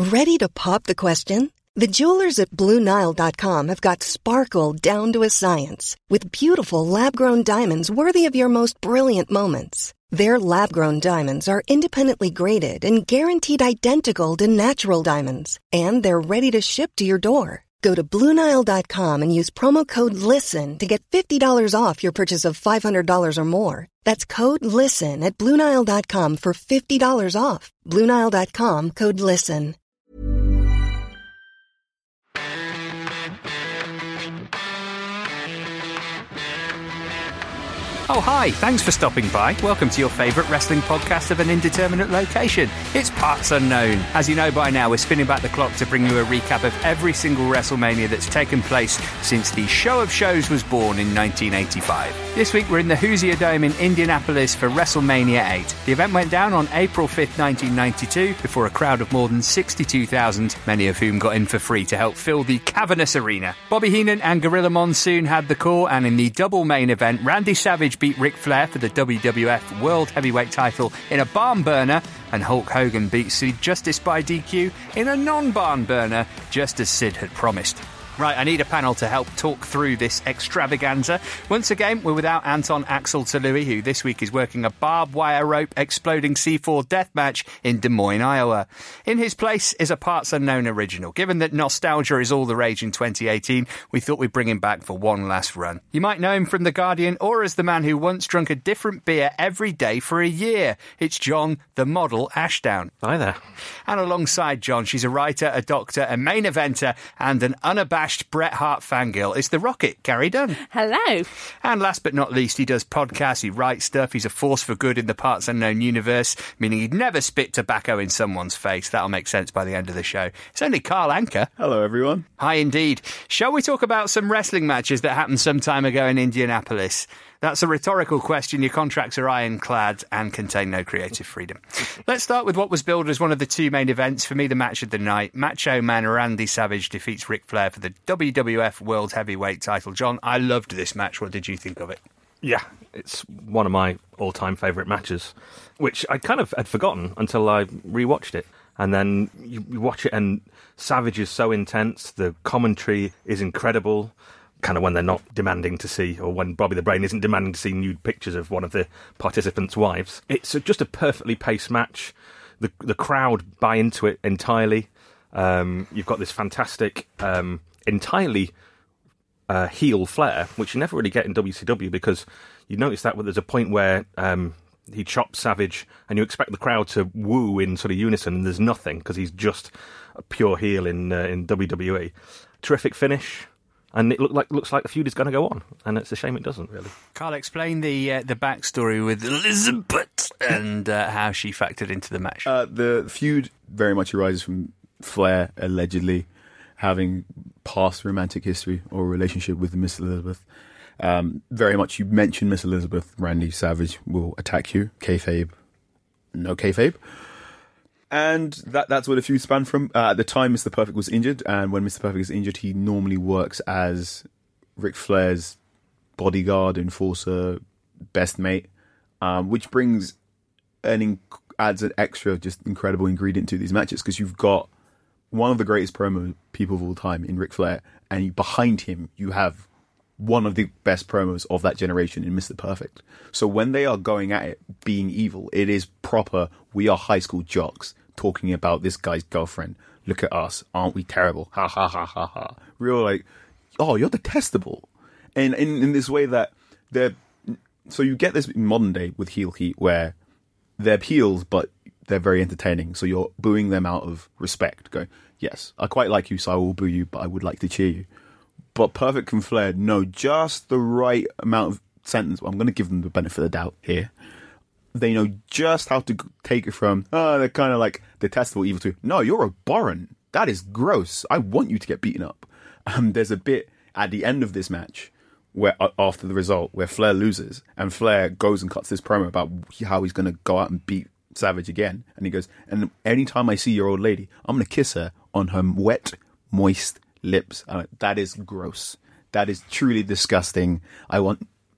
Ready to pop the question? The jewelers at BlueNile.com have got sparkle down to a science with beautiful lab-grown diamonds worthy of your most brilliant moments. Their lab-grown diamonds are independently graded and guaranteed identical to natural diamonds, and they're ready to ship to your door. Go to BlueNile.com and use promo code LISTEN to get $50 off your purchase of $500 or more. That's code LISTEN at BlueNile.com for $50 off. BlueNile.com, code LISTEN. Oh, hi, thanks for stopping by. Welcome to your favourite wrestling podcast of an indeterminate location. It's Parts Unknown. As you know by now, we're spinning back the clock to bring you a recap of every single WrestleMania that's taken place since the show of shows was born in 1985. This week we're in the Hoosier Dome in Indianapolis for WrestleMania 8. The event went down on April 5th, 1992, before a crowd of more than 62,000, many of whom got in for free to help fill the cavernous arena. Bobby Heenan and Gorilla Monsoon had the core, and in the double main event, Randy Savage beat Ric Flair for the WWF World Heavyweight title in a barn burner, and Hulk Hogan beat Sid Justice by DQ in a non-barn burner, just as Sid had promised. Right, I need a panel to help talk through this extravaganza. Once again, we're without Anton Axel Tolui, who this week is working a barbed wire rope exploding C4 death match in Des Moines, Iowa. In his place is a Parts Unknown original. Given that nostalgia is all the rage in 2018, we thought we'd bring him back for one last run. You might know him from The Guardian or as the man who once drunk a different beer every day for a year. It's John, the model, Ashdown. Hi there. And alongside John, she's a writer, a doctor, a main eventer, and an unabashed Bret Hart fangirl. It's the Rocket, Carrie Dunn. Hello. And last but not least, he does podcasts, he writes stuff, he's a force for good in the Parts Unknown universe, meaning he'd never spit tobacco in someone's face. That'll make sense by the end of the show. It's only Carl Anker. Hello, everyone. Hi, indeed. Shall we talk about some wrestling matches that happened some time ago in Indianapolis? That's a rhetorical question. Your contracts are ironclad and contain no creative freedom. Let's start with what was billed as one of the two main events. For me, the match of the night. Macho Man Randy Savage defeats Ric Flair for the WWF World Heavyweight title. John, I loved this match. What did you think of it? Yeah, it's one of my all-time favourite matches, which I kind of had forgotten until I rewatched it. And then you watch it and Savage is so intense, the commentary is incredible, kind of when they're not demanding to see, or when Bobby the Brain isn't demanding to see nude pictures of one of the participants' wives. It's just a perfectly paced match. The crowd buy into it entirely. You've got this fantastic, entirely heel Flair, which you never really get in WCW, because you notice that there's a point where he chops Savage and you expect the crowd to woo in sort of unison, and there's nothing, because he's just a pure heel in WWE. Terrific finish. And it looks like the feud is going to go on, and it's a shame it doesn't, really. Carl, explain the backstory with Elizabeth and how she factored into the match. The feud very much arises from Flair allegedly having past romantic history or relationship with Miss Elizabeth. Very much, you mention Miss Elizabeth, Randy Savage will attack you. Kayfabe, no kayfabe. And that's where the feud spanned from. At the time, Mr. Perfect was injured, and when Mr. Perfect is injured, he normally works as Ric Flair's bodyguard, enforcer, best mate, which adds an extra, just incredible ingredient to these matches, because you've got one of the greatest promo people of all time in Ric Flair, and behind him, you have one of the best promos of that generation in Mr. Perfect. So when they are going at it, being evil, it is proper, we are high school jocks talking about this guy's girlfriend. Look at us. Aren't we terrible? Ha, ha, ha, ha, ha. Real like, oh, you're detestable. And in this way that so you get this in modern day with heel heat, where they're heels, but they're very entertaining. So you're booing them out of respect, going, yes, I quite like you, so I will boo you, but I would like to cheer you. But Perfect and Flair know just the right amount of sentence. I'm going to give them the benefit of the doubt here. They know just how to take it from, they're kind of like detestable evil, to, no, you're abhorrent. That is gross. I want you to get beaten up. There's a bit at the end of this match where, after the result, where Flair loses, and Flair goes and cuts this promo about how he's going to go out and beat Savage again. And he goes, and anytime I see your old lady, I'm going to kiss her on her wet, moist lips. That is gross. That is truly disgusting. I want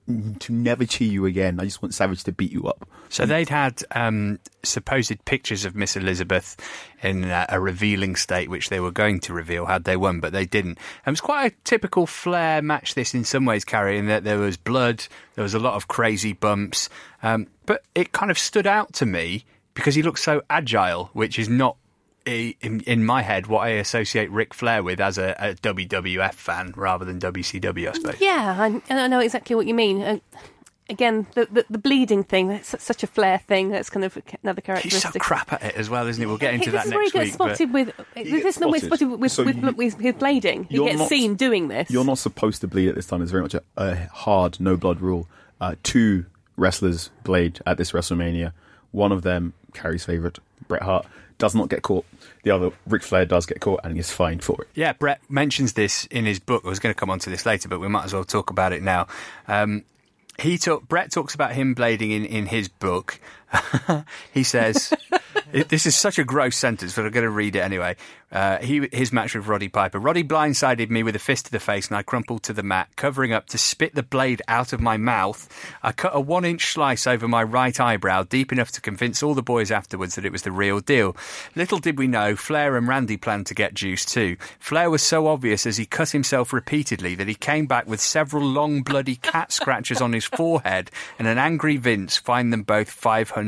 to never cheer you again. I just want Savage to beat you up. So they'd had supposed pictures of Miss Elizabeth in a revealing state, which they were going to reveal had they won, but they didn't. It was quite a typical Flair match, this, in some ways, Carrie, in that there was blood, there was a lot of crazy bumps, but it kind of stood out to me because he looked so agile, which is not, in my head, what I associate Ric Flair with as a WWF fan rather than WCW, I suppose. Yeah, I know exactly what you mean. Again, the bleeding thing, that's such a Flair thing. That's kind of another characteristic. He's so crap at it as well, isn't he? We'll get into that next week. This is where he gets spotted with his blading. He gets seen doing this. You're not supposed to bleed at this time. It's very much a hard no-blood rule. 2 wrestlers blade at this WrestleMania. One of them, Carrie's favourite, Bret Hart, does not get caught. The other, Ric Flair, does get caught and is fined for it. Yeah, Bret mentions this in his book. I was going to come on to this later, but we might as well talk about it now. Bret talks about him blading in his book. He says, this is such a gross sentence, but I'm going to read it anyway. His match with Roddy Piper. Roddy blindsided me with a fist to the face and I crumpled to the mat, covering up to spit the blade out of my mouth. I cut a 1-inch slice over my right eyebrow, deep enough to convince all the boys afterwards that it was the real deal. Little did we know, Flair and Randy planned to get juice too. Flair was so obvious as he cut himself repeatedly that he came back with several long bloody cat scratches on his forehead, and an angry Vince fined them both $500.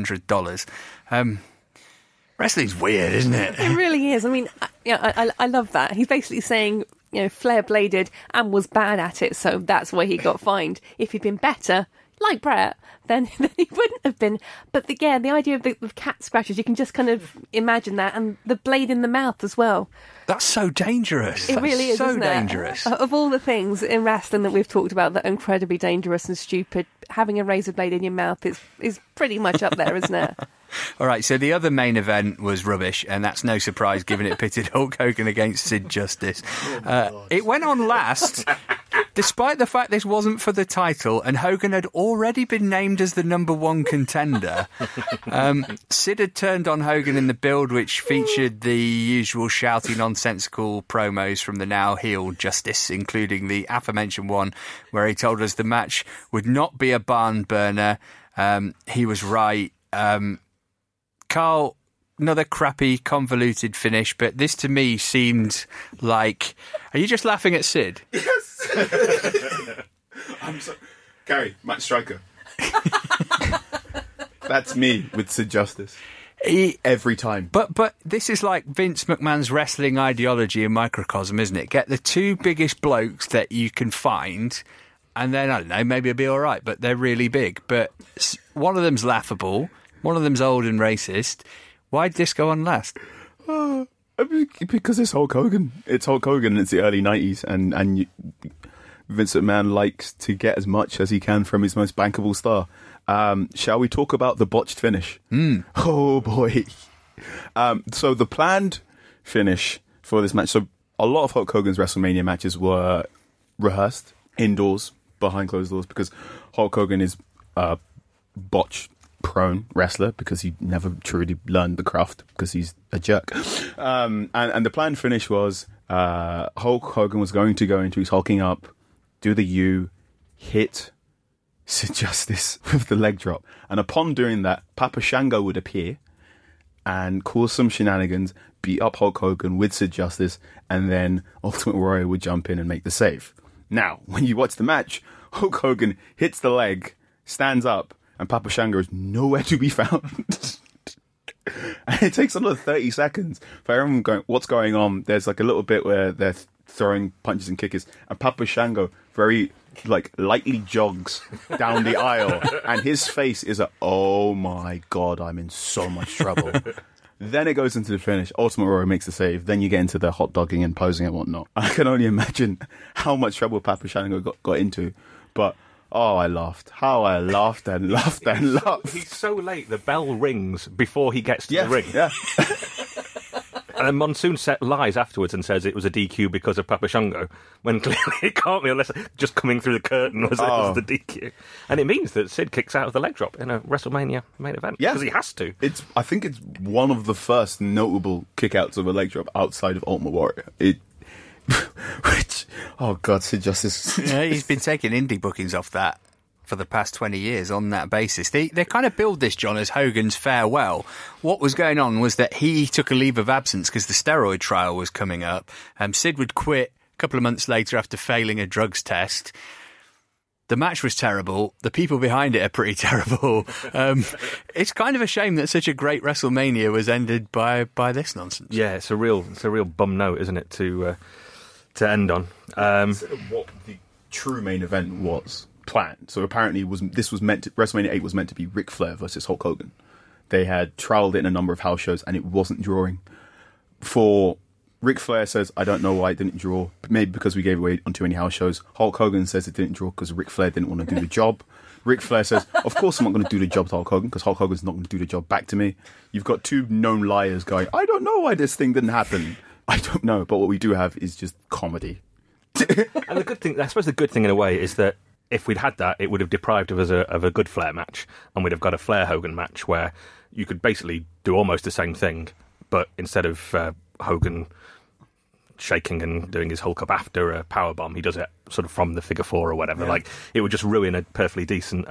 Wrestling's weird, isn't it? It really is. I mean, I love that. He's basically saying, Flair bladed and was bad at it, so that's why he got fined. If he'd been better, like Bret, then he wouldn't have been. But the idea of the cat scratches, you can just kind of imagine that, and the blade in the mouth as well. That's so dangerous. It really is, so isn't dangerous. Of all the things in wrestling that we've talked about that are incredibly dangerous and stupid, having a razor blade in your mouth is pretty much up there, isn't it? All right, so the other main event was rubbish, and that's no surprise given it pitted Hulk Hogan against Sid Justice. It went on last, despite the fact this wasn't for the title, and Hogan had already been named as the #1 contender. Sid had turned on Hogan in the build, which featured the usual shouty, nonsensical promos from the now heel Justice, including the aforementioned one where he told us the match would not be a barn burner. He was right. Carl, another crappy, convoluted finish, but this to me seemed like... Are you just laughing at Sid? Yes! I'm sorry. Gary, Matt Striker. That's me with Sid Justice. Every time. But this is like Vince McMahon's wrestling ideology in microcosm, isn't it? Get the 2 biggest blokes that you can find, and then, I don't know, maybe it'll be all right, but they're really big. But one of them's laughable, one of them's old and racist. Why did this go on last? Because it's Hulk Hogan. It's Hulk Hogan, and it's the early 90s, and Vince McMahon likes to get as much as he can from his most bankable star. Shall we talk about the botched finish? Oh, boy. So the planned finish for this match, so a lot of Hulk Hogan's WrestleMania matches were rehearsed indoors, behind closed doors, because Hulk Hogan is a botch-prone wrestler, because he never truly learned the craft, because he's a jerk. And the planned finish was Hulk Hogan was going to go into his hulking up, do the U, hit Sid Justice with the leg drop. And upon doing that, Papa Shango would appear and cause some shenanigans, beat up Hulk Hogan with Sid Justice, and then Ultimate Warrior would jump in and make the save. Now, when you watch the match, Hulk Hogan hits the leg, stands up, and Papa Shango is nowhere to be found. And it takes another 30 seconds for everyone going, what's going on? There's like a little bit where they're throwing punches and kicks, and Papa Shango very lightly jogs down the aisle, and his face is oh my god, I'm in so much trouble. Then it goes into the finish. Ultimate Warrior makes the save. Then you get into the hot dogging and posing and whatnot. I can only imagine how much trouble Papa Shango got into. But I laughed. How I laughed and laughed and laughed. He's so late. The bell rings before he gets to the ring. Yeah. And then Monsoon lies afterwards and says it was a DQ because of Papa Shango, when clearly it can't be unless just coming through the curtain was the DQ. And it means that Sid kicks out of the leg drop in a WrestleMania main event, because he has to. I think it's one of the first notable kickouts of a leg drop outside of Ultimate Warrior. Which, oh god, Sid Justice. Yeah, he's been taking indie bookings off that for the past 20 years on that basis. They kind of billed this, John, as Hogan's farewell. What was going on was that he took a leave of absence because the steroid trial was coming up. Sid would quit a couple of months later after failing a drugs test. The match was terrible. The people behind it are pretty terrible. It's kind of a shame that such a great WrestleMania was ended by this nonsense. Yeah, it's a real bum note, isn't it, to end on. Instead of what the true main event was planned. So apparently WrestleMania 8 was meant to be Ric Flair versus Hulk Hogan. They had trialed it in a number of house shows and it wasn't drawing. For Ric Flair says, I don't know why it didn't draw. Maybe because we gave away on too many house shows. Hulk Hogan says it didn't draw because Ric Flair didn't want to do the job. Ric Flair says, of course I'm not going to do the job to Hulk Hogan because Hulk Hogan's not going to do the job back to me. You've got two known liars going, I don't know why this thing didn't happen. I don't know. But what we do have is just comedy. And the good thing, I suppose the good thing in a way is that if we'd had that, it would have deprived us of a good Flair match. And we'd have got a Flair-Hogan match where you could basically do almost the same thing, but instead of Hogan shaking and doing his Hulk up after a powerbomb, he does it sort of from the figure four or whatever. Yeah. Like, it would just ruin a perfectly decent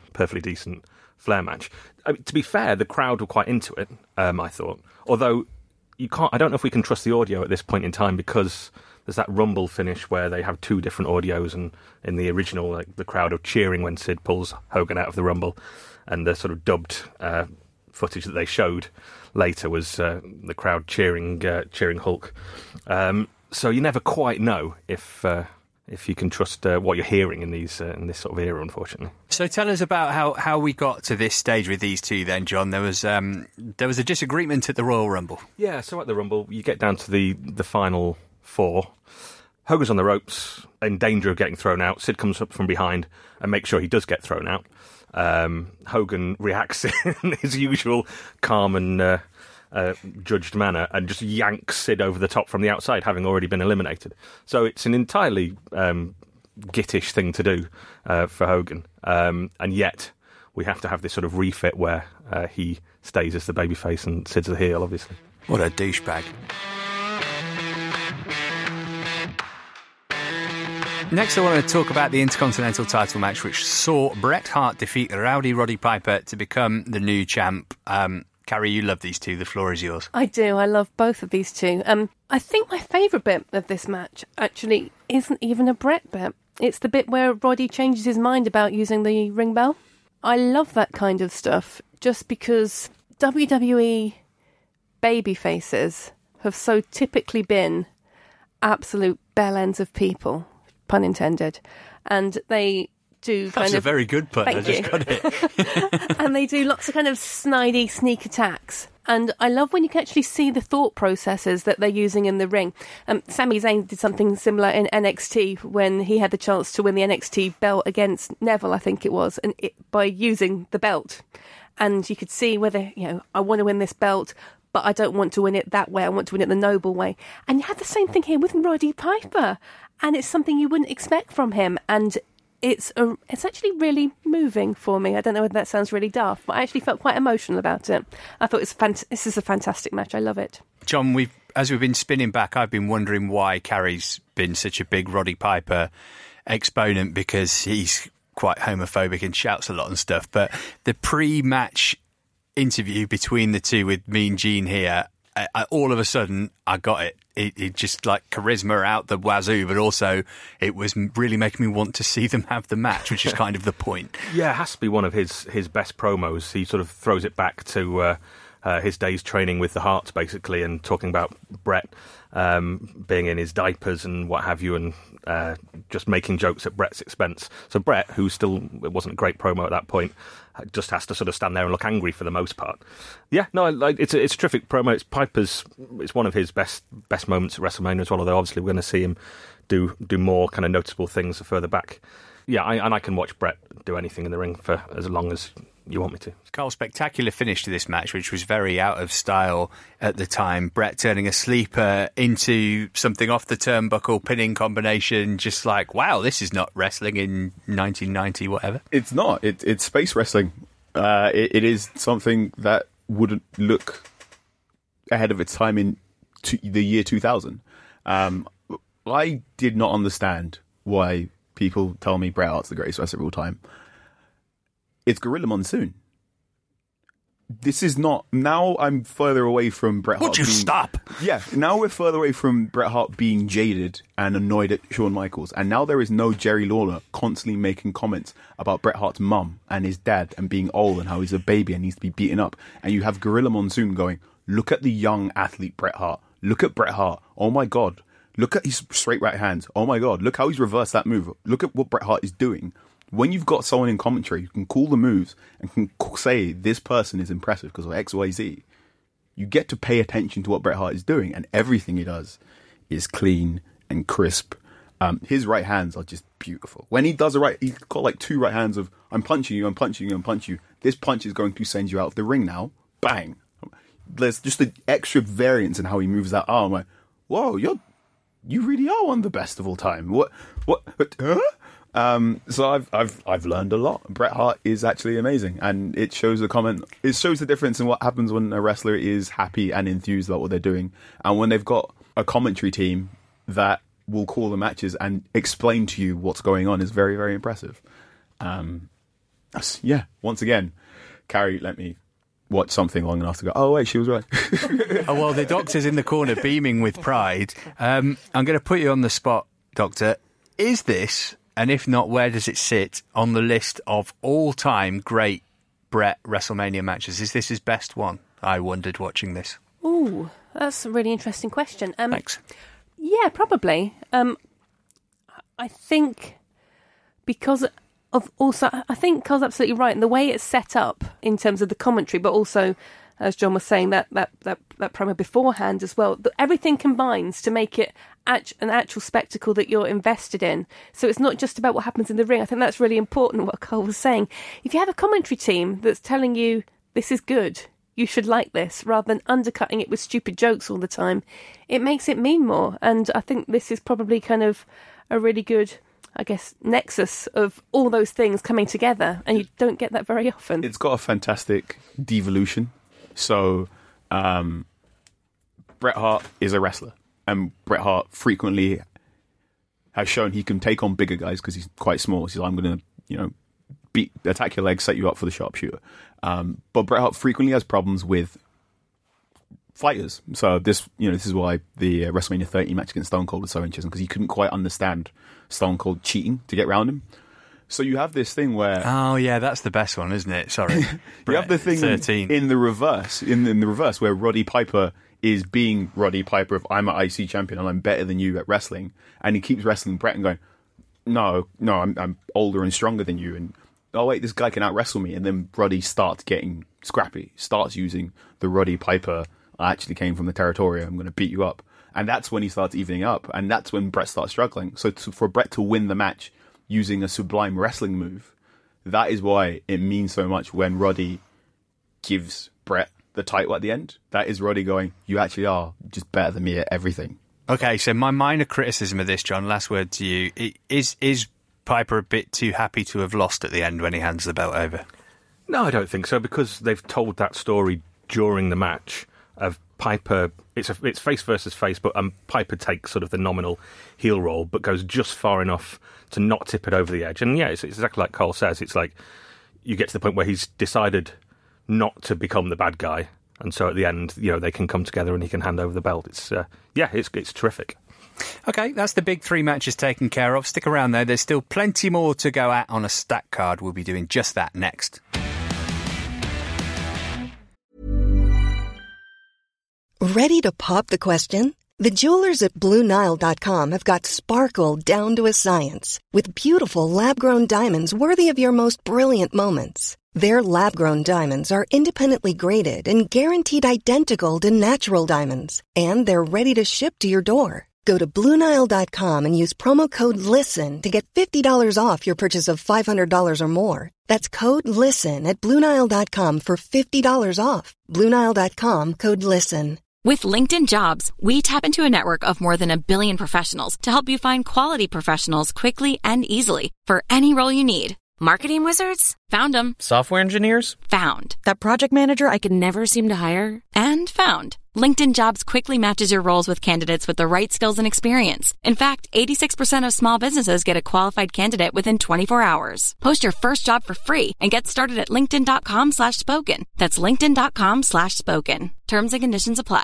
Flair match. I mean, to be fair, the crowd were quite into it, I thought. Although, I don't know if we can trust the audio at this point in time because there's that Rumble finish where they have two different audios, and in the original, like, the crowd are cheering when Sid pulls Hogan out of the Rumble, and the sort of dubbed footage that they showed later was the crowd cheering Hulk. So you never quite know if you can trust what you're hearing in this sort of era, unfortunately. So tell us about how we got to this stage with these two then, John. There was a disagreement at the Royal Rumble. Yeah, so at the Rumble, you get down to the final four. Hogan's on the ropes, in danger of getting thrown out. Sid comes up from behind and makes sure he does get thrown out. Hogan reacts in his usual calm and judged manner and just yanks Sid over the top from the outside, having already been eliminated. So it's an entirely gittish thing to do for Hogan. And yet we have to have this sort of refit where he stays as the babyface and Sid's the heel, obviously. What a douchebag. Next, I want to talk about the Intercontinental title match, which saw Bret Hart defeat Rowdy Roddy Piper to become the new champ. Carrie, you love these two. The floor is yours. I do. I love both of these two. I think my favourite bit of this match actually isn't even a Bret bit. It's the bit where Roddy changes his mind about using the ring bell. I love that kind of stuff just because WWE babyfaces have so typically been absolute bell ends of people. Pun intended. And they do That's a very good pun. I just got it. And they do lots of kind of snidey sneak attacks. And I love when you can actually see the thought processes that they're using in the ring. Sami Zayn did something similar in NXT when he had the chance to win the NXT belt against Neville, I think it was, and by using the belt. And you could see whether, I want to win this belt, but I don't want to win it that way. I want to win it the noble way. And you had the same thing here with Roddy Piper. And it's something you wouldn't expect from him. And it's actually really moving for me. I don't know whether that sounds really daft, but I actually felt quite emotional about it. I thought this is a fantastic match. I love it. John, as we've been spinning back, I've been wondering why Carrie's been such a big Roddy Piper exponent, because he's quite homophobic and shouts a lot and stuff. But the pre-match interview between the two with Mean Gene here, all of a sudden I got it. It just like charisma out the wazoo, but also it was really making me want to see them have the match, which is kind of the point. Yeah, it has to be one of his best promos. He sort of throws it back to his days training with the Harts, basically, and talking about Bret being in his diapers and what have you, and just making jokes at Bret's expense. So Bret, who it wasn't a great promo at that point, just has to sort of stand there and look angry for the most part. Yeah, no, it's a terrific promo. It's one of his best moments at WrestleMania as well, although obviously we're going to see him do more kind of noticeable things further back. Yeah, I can watch Bret do anything in the ring for as long as you want me to. Carl, spectacular finish to this match, which was very out of style at the time. Bret turning a sleeper into something off the turnbuckle, pinning combination, just like, wow, this is not wrestling in 1990, whatever. It's not. It's space wrestling. It is something that wouldn't look ahead of its time in the year 2000. I did not understand why people tell me Bret Hart's the greatest wrestler of all time. it's Gorilla Monsoon. This is not... Now I'm further away from Bret Hart. Would you stop? Yeah, now we're further away from Bret Hart being jaded and annoyed at Shawn Michaels. And now there is no Jerry Lawler constantly making comments about Bret Hart's mum and his dad and being old and how he's a baby and needs to be beaten up. And you have Gorilla Monsoon going, look at the young athlete Bret Hart. Look at Bret Hart. Oh my God. Look at his straight right hands. Oh my God. Look how he's reversed that move. Look at what Bret Hart is doing. When you've got someone in commentary who can call the moves and can say this person is impressive because of X, Y, Z, you get to pay attention to what Bret Hart is doing, and everything he does is clean and crisp. His right hands are just beautiful. When he does he's got like 2 right hands of I'm punching you, I'm punching you, I'm punching you. This punch is going to send you out of the ring now. Bang. There's just an extra variance in how he moves that arm. Like, whoa, you really are one of the best of all time. What? Huh? So I've learned a lot. Bret Hart is actually amazing, and it shows the difference in what happens when a wrestler is happy and enthused about what they're doing, and when they've got a commentary team that will call the matches and explain to you what's going on is very, very impressive. Yeah, once again, Carrie let me watch something long enough to go, oh wait, she was right. Oh well, the doctor's in the corner beaming with pride. I'm going to put you on the spot, Doctor. Is this, and if not, where does it sit on the list of all-time great Bret WrestleMania matches? Is this his best one? I wondered watching this. Ooh, that's a really interesting question. Thanks. Yeah, probably. I think because Carl's absolutely right. And the way it's set up in terms of the commentary, but also, as John was saying, that promo beforehand as well, everything combines to make it an actual spectacle that you're invested in. So it's not just about what happens in the ring. I think that's really important, what Carl was saying. If you have a commentary team that's telling you this is good, you should like this, rather than undercutting it with stupid jokes all the time, it makes it mean more. And I think this is probably kind of a really good, I guess, nexus of all those things coming together, and you don't get that very often. It's got a fantastic devolution. So, Bret Hart is a wrestler, and Bret Hart frequently has shown he can take on bigger guys because he's quite small. He's like, I'm going to, attack your legs, set you up for the sharpshooter. But Bret Hart frequently has problems with fighters. So this is why the WrestleMania 30 match against Stone Cold was so interesting, because he couldn't quite understand Stone Cold cheating to get around him. So you have this thing where... Oh, yeah, that's the best one, isn't it? Sorry. You have the thing 13. in the reverse, in the reverse, where Roddy Piper is being Roddy Piper of I'm an IC champion and I'm better than you at wrestling. And he keeps wrestling Bret and going, no, I'm older and stronger than you. And, oh, wait, this guy can out-wrestle me. And then Roddy starts getting scrappy, starts using the Roddy Piper, I actually came from the territory, I'm going to beat you up. And that's when he starts evening up. And that's when Bret starts struggling. So for Bret to win the match using a sublime wrestling move, that is why it means so much when Roddy gives Bret the title at the end. That is Roddy going, you actually are just better than me at everything. Okay, so my minor criticism of this, John, last word to you, is Piper a bit too happy to have lost at the end when he hands the belt over? No, I don't think so, because they've told that story during the match of Piper. It's face versus face, but Piper takes sort of the nominal heel role, but goes just far enough to not tip it over the edge. And yeah, it's exactly like Cole says. It's like you get to the point where he's decided not to become the bad guy, and so at the end, they can come together and he can hand over the belt. It's terrific. Okay, that's the big 3 matches taken care of. Stick around though. There's still plenty more to go at on a stack card. We'll be doing just that next. Ready to pop the question? The jewelers at BlueNile.com have got sparkle down to a science with beautiful lab-grown diamonds worthy of your most brilliant moments. Their lab-grown diamonds are independently graded and guaranteed identical to natural diamonds, and they're ready to ship to your door. Go to BlueNile.com and use promo code LISTEN to get $50 off your purchase of $500 or more. That's code LISTEN at BlueNile.com for $50 off. BlueNile.com, code LISTEN. With LinkedIn Jobs, we tap into a network of more than 1 billion professionals to help you find quality professionals quickly and easily for any role you need. Marketing wizards? Found them. Software engineers? Found. That project manager I could never seem to hire? And found. LinkedIn Jobs quickly matches your roles with candidates with the right skills and experience. In fact, 86% of small businesses get a qualified candidate within 24 hours. Post your first job for free and get started at linkedin.com/spoken. That's linkedin.com/spoken. Terms and conditions apply.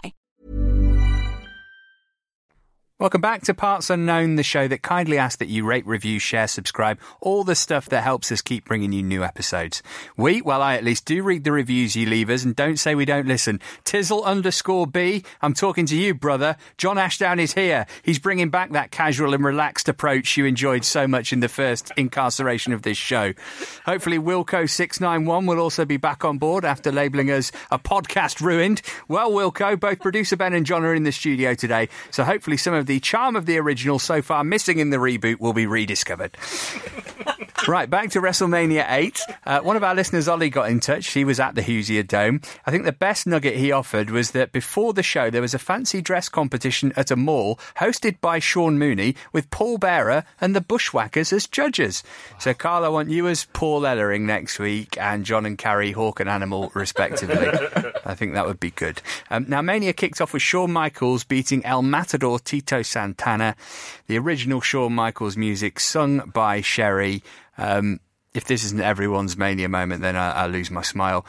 Welcome back to Parts Unknown, the show that kindly asks that you rate, review, share, subscribe, all the stuff that helps us keep bringing you new episodes. I at least do read the reviews you leave us, and don't say we don't listen. Tizzle_B, I'm talking to you, brother. John Ashdown is here. He's bringing back that casual and relaxed approach you enjoyed so much in the first incarceration of this show. Hopefully Wilco691 will also be back on board after labelling us a podcast ruined. Well, Wilco, both producer Ben and John are in the studio today, so hopefully some of the charm of the original so far missing in the reboot will be rediscovered. Right, back to WrestleMania 8. One of our listeners, Ollie, got in touch. He was at the Hoosier Dome. I think the best nugget he offered was that before the show there was a fancy dress competition at a mall hosted by Sean Mooney with Paul Bearer and the Bushwhackers as judges. So, Carl, I want you as Paul Ellering next week and John and Carrie Hawk and Animal, respectively. I think that would be good. Now, Mania kicked off with Shawn Michaels beating El Matador Tito Santana. The original Shawn Michaels music sung by Sherry. If this isn't everyone's Mania moment, then I lose my smile.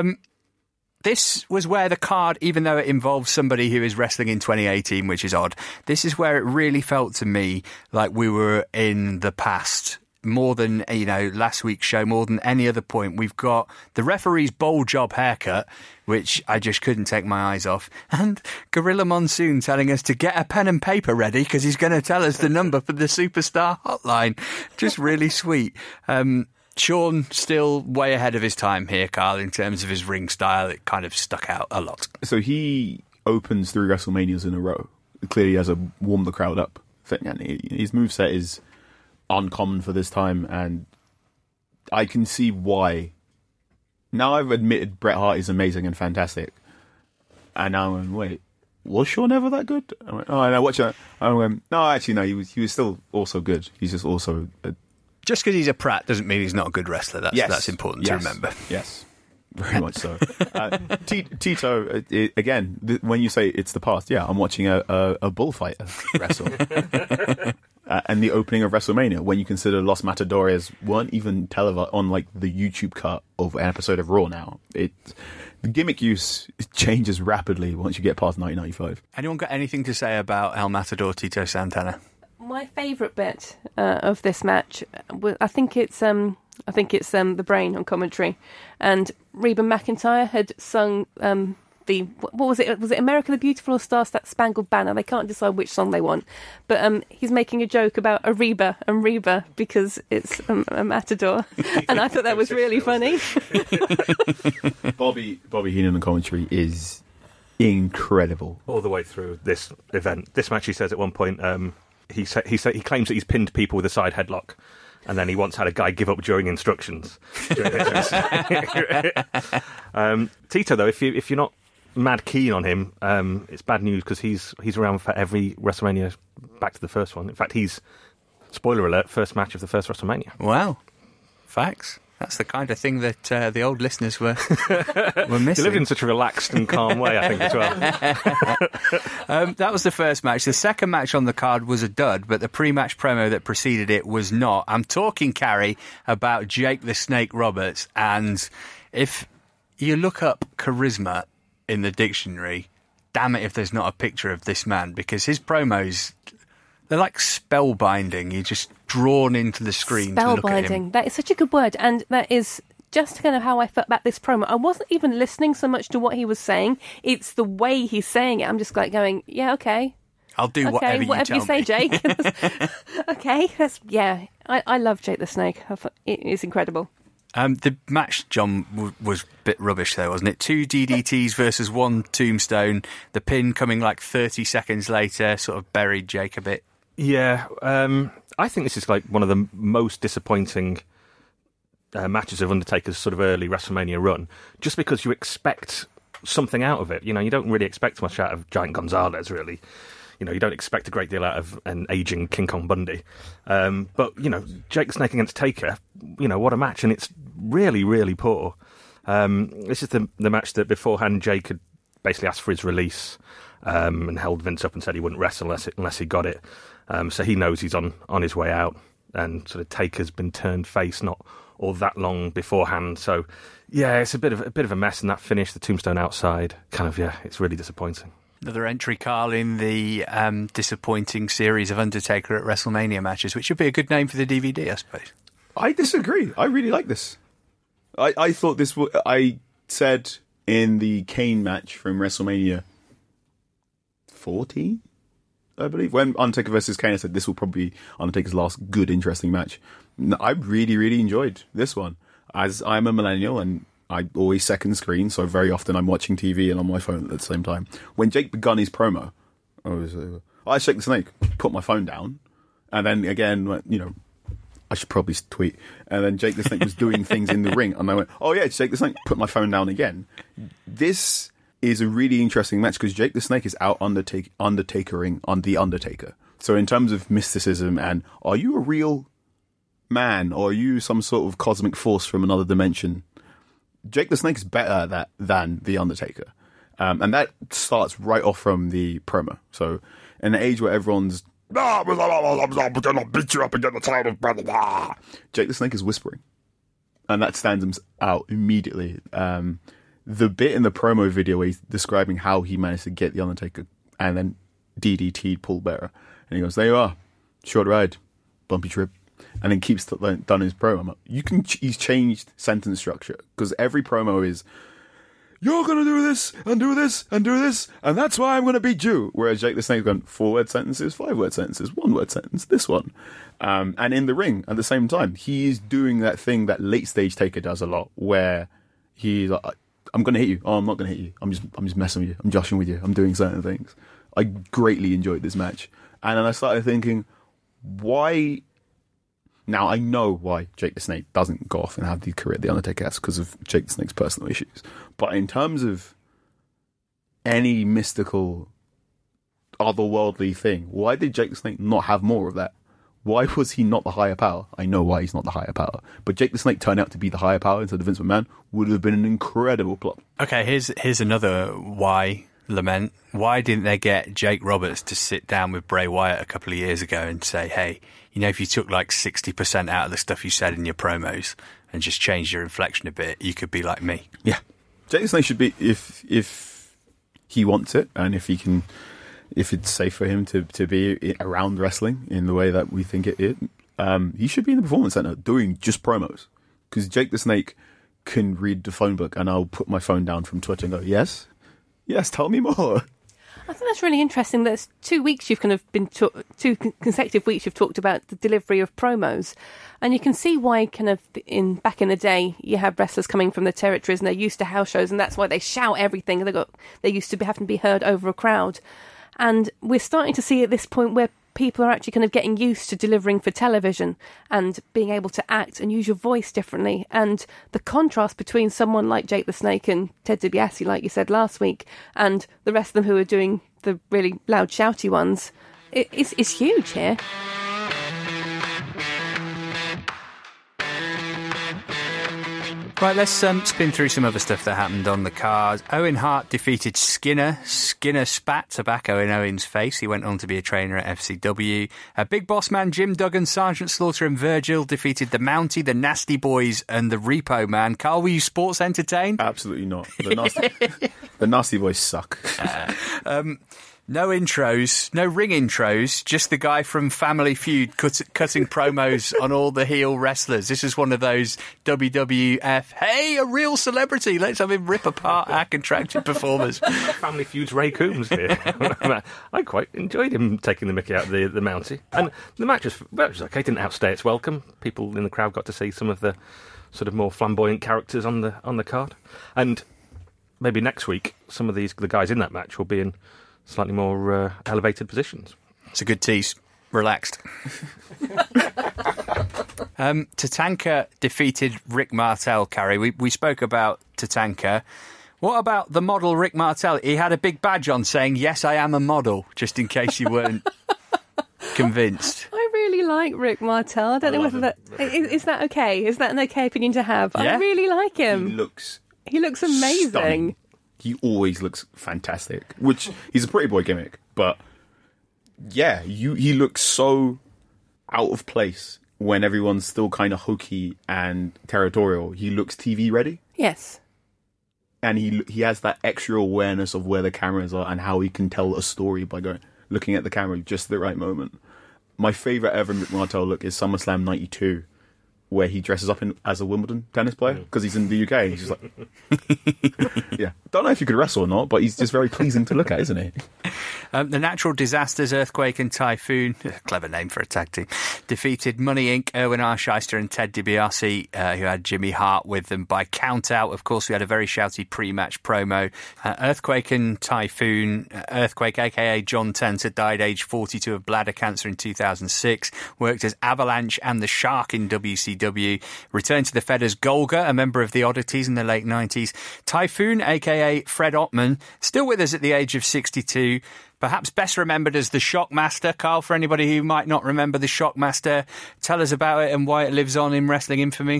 This was where the card, even though it involves somebody who is wrestling in 2018, which is odd, this is where it really felt to me like we were in the past. More than, last week's show, more than any other point. We've got the referee's bowl job haircut, which I just couldn't take my eyes off, and Gorilla Monsoon telling us to get a pen and paper ready because he's going to tell us the number for the Superstar hotline. Just really sweet. Sean still way ahead of his time here, Carl, in terms of his ring style. It kind of stuck out a lot. So he opens 3 WrestleManias in a row. Clearly has a warm the crowd up thing, and his moveset is uncommon for this time, and I can see why. Now I've admitted Bret Hart is amazing and fantastic, and now I'm wait, was Shawn ever that good? I went, oh, no, watch that. I went, no, actually, no, he was still also good. He's just also just because he's a prat doesn't mean he's not a good wrestler. That's important to remember. Yes, very much so. Tito, again, when you say it's the past, yeah, I'm watching a bullfighter wrestle. And the opening of WrestleMania, when you consider Los Matadores weren't even televised on like the YouTube cut of an episode of Raw now. The gimmick use changes rapidly once you get past 1995. Anyone got anything to say about El Matador Tito Santana? My favourite bit of this match, I think it's the Brain on commentary, and Reba McEntire had sung what was it? Was it America the Beautiful or Star Spangled Banner? They can't decide which song they want. But he's making a joke about Reba and Reba because it's a matador. And I thought that was really funny. Bobby Heenan on commentary is incredible. All the way through this event. This match, he says at one point, he claims that he's pinned people with a side headlock. And then he once had a guy give up during instructions. Tito, though, if you're not mad keen on him, it's bad news because he's around for every WrestleMania back to the first one. In fact, he's, spoiler alert, first match of the first WrestleMania. Wow. Facts. That's the kind of thing that the old listeners were missing. He lived in such a relaxed and calm way, I think, as well. That was the first match. The second match on the card was a dud, but the pre-match promo that preceded it was not. I'm talking, Carrie, about Jake the Snake Roberts, and if you look up charisma in the dictionary, damn it if there's not a picture of this man, because his promos, they're like spellbinding. You're just drawn into the screen to look at him. That is such a good word, and that is just kind of how I felt about this promo. I wasn't even listening so much to what he was saying. It's the way he's saying it. I'm just like going, yeah, okay. I'll do whatever you say, Jake. Okay, I love Jake the Snake. It is incredible. The match, John, was a bit rubbish though, wasn't it? 2 DDTs versus 1 tombstone. The pin coming like 30 seconds later sort of buried Jake a bit. Yeah, I think this is like one of the most disappointing matches of Undertaker's sort of early WrestleMania run, just because you expect something out of it. You know, you don't really expect much out of Giant Gonzalez, really. you don't expect a great deal out of an aging King Kong Bundy. But, Jake the Snake against Taker, what a match. And it's really, really poor. This is the match that beforehand Jake had basically asked for his release and held Vince up and said he wouldn't wrestle unless he got it. So he knows he's on his way out. And sort of Taker's been turned face not all that long beforehand. So, yeah, it's a bit of a mess in that finish, the tombstone outside. It's really disappointing. Another entry, Carl, in the disappointing series of Undertaker at WrestleMania matches, which would be a good name for the DVD, I suppose. I disagree. I really like this. I thought this would... I said in the Kane match from WrestleMania 14, I believe, when Undertaker versus Kane, I said this will probably be Undertaker's last good, interesting match. I really, really enjoyed this one. As I'm a millennial and I always second screen, so very often I'm watching TV and on my phone at the same time. When Jake begun his promo, I shake the snake, put my phone down, and then again, I should probably tweet. And then Jake the Snake was doing things in the ring, and I went, oh yeah, Jake the Snake, put my phone down again. This is a really interesting match because Jake the Snake is out undertakering on The Undertaker. So in terms of mysticism and are you a real man or are you some sort of cosmic force from another dimension, Jake the Snake is better than The Undertaker. And that starts right off from the promo. So in an age where everyone's I'm gonna beat you up and get the title, brother. Jake the Snake is whispering. And that stands him out immediately. The bit in the promo video where he's describing how he managed to get The Undertaker and then DDT'd Paul Bearer. And he goes, there you are. Short ride. Bumpy trip. And then keeps done his promo. He's changed sentence structure. Because every promo is, you're going to do this, and do this, and do this, and that's why I'm going to beat you. Whereas Jake the Snake's gone 4-word sentences, 5-word sentences, 1-word sentence, this one. And in the ring, at the same time, he's doing that thing that late stage Taker does a lot, where he's like, I'm going to hit you. Oh, I'm not going to hit you. I'm just messing with you. I'm joshing with you. I'm doing certain things. I greatly enjoyed this match. And then I started thinking, why... Now, I know why Jake the Snake doesn't go off and have the career The Undertaker has because of Jake the Snake's personal issues. But in terms of any mystical, otherworldly thing, why did Jake the Snake not have more of that? Why was he not the higher power? I know why he's not the higher power. But Jake the Snake turned out to be the higher power instead of Vince McMahon would have been an incredible plot. Okay, here's another why lament. Why didn't they get Jake Roberts to sit down with Bray Wyatt a couple of years ago and say, hey, if you took like 60% out of the stuff you said in your promos and just changed your inflection a bit, you could be like me. Yeah. Jake the Snake should be, if he wants it and if it's safe for him to be around wrestling in the way that we think it is, he should be in the Performance Center doing just promos. Because Jake the Snake can read the phone book and I'll put my phone down from Twitter and go, yes, tell me more. I think that's really interesting. There's 2 weeks you've kind of been two consecutive weeks you've talked about the delivery of promos, and you can see why kind of back in the day you have wrestlers coming from the territories and they're used to house shows, and that's why they shout everything. They used to be having to be heard over a crowd, and we're starting to see at this point where people are actually kind of getting used to delivering for television and being able to act and use your voice differently. And the contrast between someone like Jake the Snake and Ted DiBiase, like you said last week, and the rest of them who are doing the really loud, shouty ones, is huge here. Right, let's spin through some other stuff that happened on the card. Owen Hart defeated Skinner. Skinner spat tobacco in Owen's face. He went on to be a trainer at FCW. Big Boss Man Jim Duggan, Sergeant Slaughter and Virgil defeated the Mountie, the Nasty Boys and the Repo Man. Carl, were you sports entertained? Absolutely not. The Nasty Boys suck. No intros, no ring intros, just the guy from Family Feud cutting promos on all the heel wrestlers. This is one of those WWF, hey, a real celebrity, let's have him rip apart our contracted performers. Family Feud's Ray Coombs here. I quite enjoyed him taking the mickey out of the Mountie. And the match was okay, didn't outstay its welcome. People in the crowd got to see some of the sort of more flamboyant characters on the card. And maybe next week, some of the guys in that match will be in slightly more elevated positions. It's a good tease. Relaxed. Tatanka defeated Rick Martel, Carrie. We spoke about Tatanka. What about the model Rick Martel? He had a big badge on saying, "Yes, I am a model," just in case you weren't convinced. I really like Rick Martel. I don't know whether that is that okay. Is that an okay opinion to have? Yeah. I really like him. He looks amazing. stunning. He always looks fantastic. Which he's a pretty boy gimmick, but yeah, he looks so out of place when everyone's still kind of hokey and territorial. He looks TV ready. Yes. And he has that extra awareness of where the cameras are and how he can tell a story by looking at the camera just at the right moment. My favourite ever Rick Martel look is SummerSlam 92, where he dresses up as a Wimbledon tennis player because he's in the UK. He's just like, yeah. Don't know if he could wrestle or not, but he's just very pleasing to look at, isn't he? The Natural Disasters, Earthquake and Typhoon, clever name for a tag team, defeated Money Inc., Erwin R. Shyster and Ted DiBiase, who had Jimmy Hart with them by count out. Of course, we had a very shouty pre-match promo. Earthquake and Typhoon, Earthquake, a.k.a. John Tenter, died aged 42 of bladder cancer in 2006, worked as Avalanche and the Shark in WCW, returned to the Fed as Golga, a member of the Oddities in the late 90s. Typhoon, a.k.a. Fred Ottman, still with us at the age of 62, perhaps best remembered as the Shockmaster. Carl, for anybody who might not remember the Shockmaster, tell us about it and why it lives on in wrestling infamy.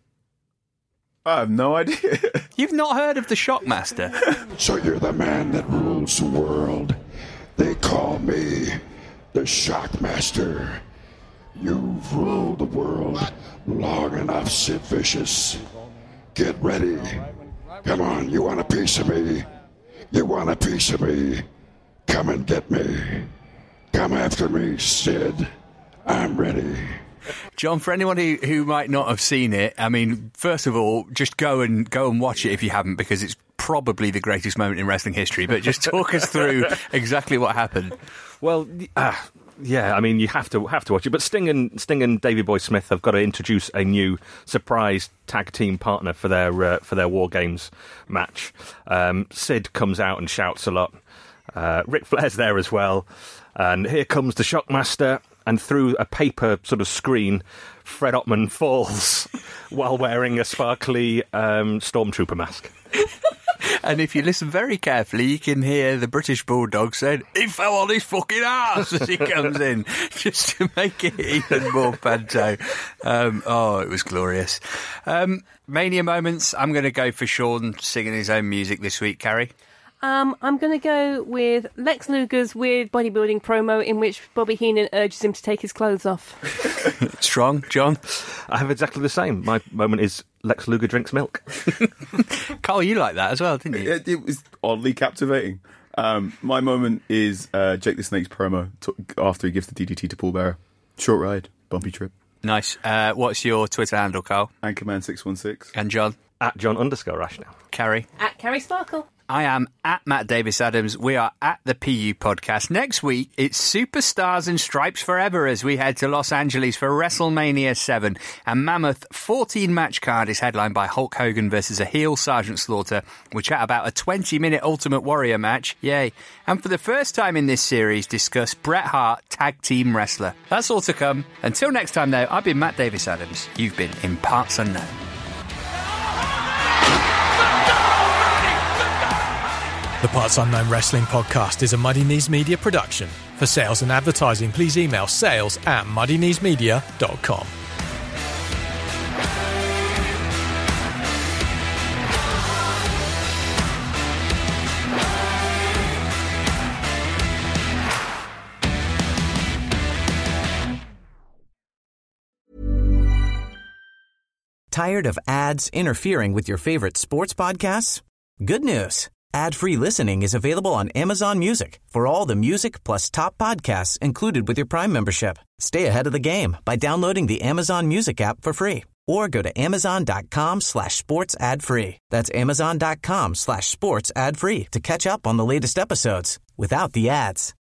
I have no idea. You've not heard of the Shockmaster? So you're the man that rules the world. They call me the Shockmaster. You've ruled the world long enough, Sid Vicious. Get ready. Come on, you want a piece of me? You want a piece of me? Come and get me. Come after me, Sid. I'm ready. John, for anyone who might not have seen it, I mean, first of all, just go and watch it if you haven't, because it's probably the greatest moment in wrestling history. But just talk us through exactly what happened. Well, yeah, I mean, you have to watch it. But Sting and Davey Boy Smith have got to introduce a new surprise tag team partner for their War Games match. Sid comes out and shouts a lot. Ric Flair's there as well, and here comes the Shockmaster. And through a paper sort of screen, Fred Ottman falls while wearing a sparkly stormtrooper mask. And if you listen very carefully, you can hear the British Bulldog saying, "He fell on his fucking ass," as he comes in, just to make it even more panto. It was glorious. Mania moments, I'm going to go for Sean singing his own music this week, Carrie. I'm going to go with Lex Luger's weird bodybuilding promo in which Bobby Heenan urges him to take his clothes off. Strong. John? I have exactly the same. My moment is Lex Luger drinks milk. Carl, you like that as well, didn't you? It was oddly captivating. My moment is Jake the Snake's promo after he gives the DDT to Paul Bearer. Short ride, bumpy trip. Nice. What's your Twitter handle, Carl? Anchorman616. And John? @John_Rash now. Carrie? @Carrie Sparkle. I am @Matt Davis Adams. We are at the PU Podcast. Next week, it's Superstars and Stripes Forever as we head to Los Angeles for WrestleMania 7. A mammoth 14-match card is headlined by Hulk Hogan versus a heel Sergeant Slaughter. We'll chat about a 20-minute Ultimate Warrior match. Yay. And for the first time in this series, discuss Bret Hart Tag Team Wrestler. That's all to come. Until next time, though, I've been Matt Davis Adams. You've been in Parts Unknown. The Parts Unknown Wrestling Podcast is a Muddy Knees Media production. For sales and advertising, please email sales@muddykneesmedia.com. Tired of ads interfering with your favorite sports podcasts? Good news. Ad-free listening is available on Amazon Music for all the music plus top podcasts included with your Prime membership. Stay ahead of the game by downloading the Amazon Music app for free or go to amazon.com/sports ad free. That's amazon.com/sports ad free to catch up on the latest episodes without the ads.